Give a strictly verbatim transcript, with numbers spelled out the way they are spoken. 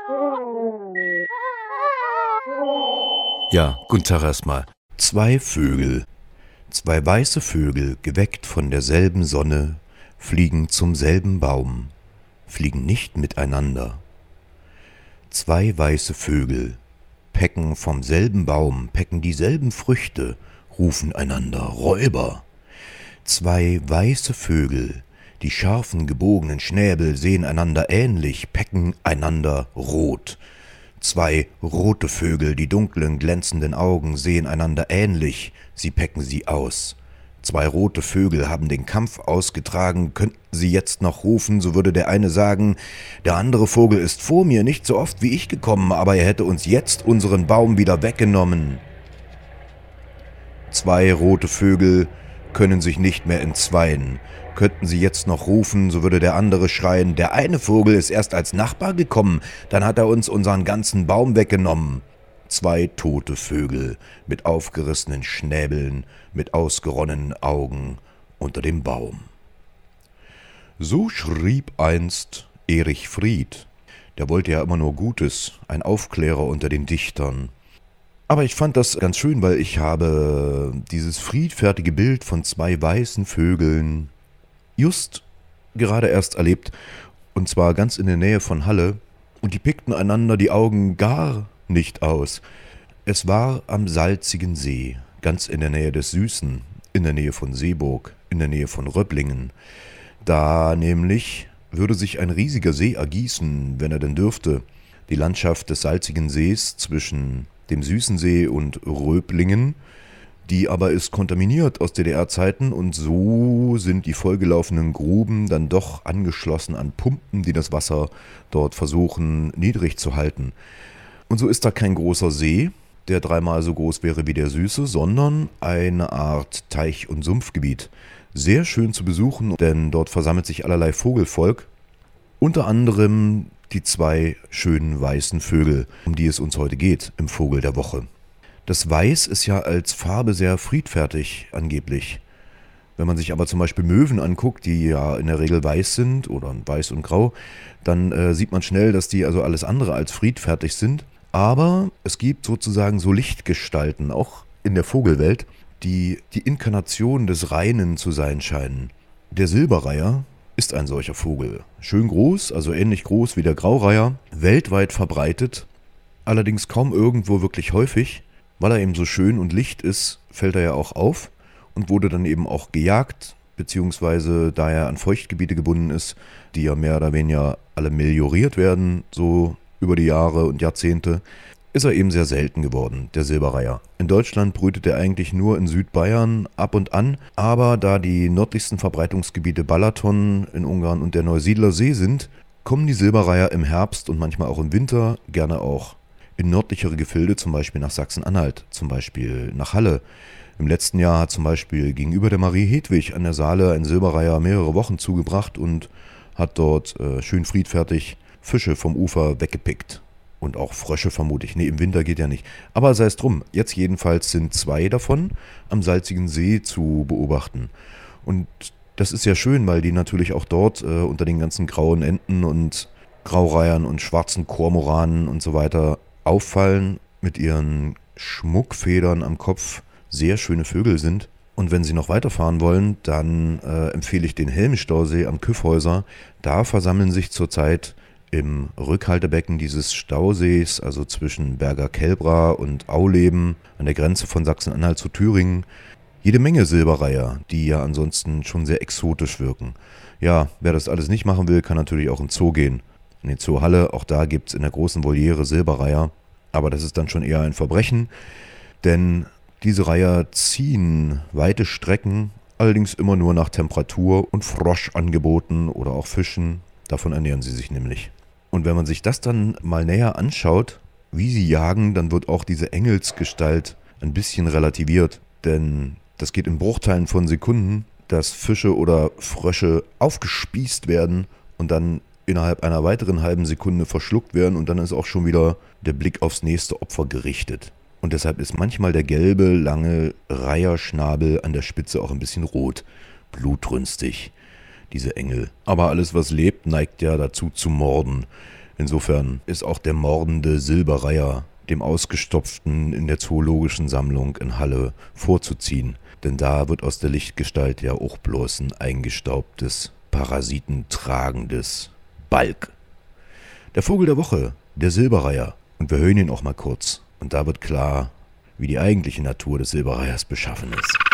Ja, guten Tag erstmal. Zwei Vögel, zwei weiße Vögel, geweckt von derselben Sonne, fliegen zum selben Baum, fliegen nicht miteinander. Zwei weiße Vögel, pecken vom selben Baum, pecken dieselben Früchte, rufen einander Räuber. Zwei weiße Vögel, die scharfen, gebogenen Schnäbel sehen einander ähnlich, pecken einander rot. Zwei rote Vögel, die dunklen, glänzenden Augen sehen einander ähnlich, sie pecken sie aus. Zwei rote Vögel haben den Kampf ausgetragen, könnten sie jetzt noch rufen, so würde der eine sagen, der andere Vogel ist vor mir, nicht so oft wie ich gekommen, aber er hätte uns jetzt unseren Baum wieder weggenommen. Zwei rote Vögel können sich nicht mehr entzweien. Könnten sie jetzt noch rufen, so würde der andere schreien, der eine Vogel ist erst als Nachbar gekommen, dann hat er uns unseren ganzen Baum weggenommen. Zwei tote Vögel mit aufgerissenen Schnäbeln, mit ausgeronnenen Augen unter dem Baum. So schrieb einst Erich Fried. Der wollte ja immer nur Gutes, ein Aufklärer unter den Dichtern. Aber ich fand das ganz schön, weil ich habe dieses friedfertige Bild von zwei weißen Vögeln just gerade erst erlebt, und zwar ganz in der Nähe von Halle, und die pickten einander die Augen gar nicht aus. Es war am salzigen See, ganz in der Nähe des Süßen, in der Nähe von Seeburg, in der Nähe von Röblingen. Da nämlich würde sich ein riesiger See ergießen, wenn er denn dürfte. Die Landschaft des salzigen Sees zwischen dem Süßen See und Röblingen, die aber ist kontaminiert aus D D R-Zeiten, und so sind die vollgelaufenen Gruben dann doch angeschlossen an Pumpen, die das Wasser dort versuchen niedrig zu halten. Und so ist da kein großer See, der dreimal so groß wäre wie der Süße, sondern eine Art Teich- und Sumpfgebiet. Sehr schön zu besuchen, denn dort versammelt sich allerlei Vogelvolk, unter anderem die zwei schönen weißen Vögel, um die es uns heute geht im Vogel der Woche. Das Weiß ist ja als Farbe sehr friedfertig angeblich. Wenn man sich aber zum Beispiel Möwen anguckt, die ja in der Regel weiß sind oder weiß und grau, dann äh, sieht man schnell, dass die also alles andere als friedfertig sind. Aber es gibt sozusagen so Lichtgestalten, auch in der Vogelwelt, die die Inkarnation des Reinen zu sein scheinen. Der Silberreiher ist ein solcher Vogel. Schön groß, also ähnlich groß wie der Graureiher, weltweit verbreitet, allerdings kaum irgendwo wirklich häufig. Weil er eben so schön und licht ist, fällt er ja auch auf und wurde dann eben auch gejagt, beziehungsweise da er an Feuchtgebiete gebunden ist, die ja mehr oder weniger alle melioriert werden, so über die Jahre und Jahrzehnte, ist er eben sehr selten geworden, der Silberreiher. In Deutschland brütet er eigentlich nur in Südbayern ab und an, aber da die nördlichsten Verbreitungsgebiete Balaton in Ungarn und der Neusiedler See sind, kommen die Silberreiher im Herbst und manchmal auch im Winter, gerne auch in nördlichere Gefilde, zum Beispiel nach Sachsen-Anhalt, zum Beispiel nach Halle. Im letzten Jahr hat zum Beispiel gegenüber der Marie Hedwig an der Saale ein Silberreiher mehrere Wochen zugebracht und hat dort äh, schön friedfertig Fische vom Ufer weggepickt. Und auch Frösche vermute ich. Nee, im Winter geht ja nicht. Aber sei es drum, jetzt jedenfalls sind zwei davon am salzigen See zu beobachten. Und das ist ja schön, weil die natürlich auch dort äh, unter den ganzen grauen Enten und Graureihern und schwarzen Kormoranen und so weiter auffallen, mit ihren Schmuckfedern am Kopf sehr schöne Vögel sind. Und wenn Sie noch weiterfahren wollen, dann äh, empfehle ich den Helmstausee am Kyffhäuser. Da versammeln sich zurzeit im Rückhaltebecken dieses Stausees, also zwischen Berger Kelbra und Auleben, an der Grenze von Sachsen-Anhalt zu Thüringen, jede Menge Silberreiher, die ja ansonsten schon sehr exotisch wirken. Ja, wer das alles nicht machen will, kann natürlich auch in den Zoo gehen. In den Zoo Halle, auch da gibt es in der großen Voliere Silberreiher, aber das ist dann schon eher ein Verbrechen, denn diese Reiher ziehen weite Strecken, allerdings immer nur nach Temperatur und Froschangeboten oder auch Fischen, davon ernähren sie sich nämlich. Und wenn man sich das dann mal näher anschaut, wie sie jagen, dann wird auch diese Engelsgestalt ein bisschen relativiert, denn das geht in Bruchteilen von Sekunden, dass Fische oder Frösche aufgespießt werden und dann innerhalb einer weiteren halben Sekunde verschluckt werden und dann ist auch schon wieder der Blick aufs nächste Opfer gerichtet. Und deshalb ist manchmal der gelbe, lange Reiherschnabel an der Spitze auch ein bisschen rot, blutrünstig, diese Engel. Aber alles, was lebt, neigt ja dazu zu morden. Insofern ist auch der mordende Silbereier dem Ausgestopften in der Zoologischen Sammlung in Halle vorzuziehen. Denn da wird aus der Lichtgestalt ja auch bloß ein eingestaubtes, parasitentragendes Balk. Der Vogel der Woche, der Silbereier. Und wir hören ihn auch mal kurz. Und da wird klar, wie die eigentliche Natur des Silbereiers beschaffen ist.